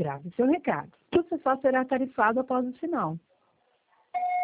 grave seu recado. O acessório será tarifado após o sinal.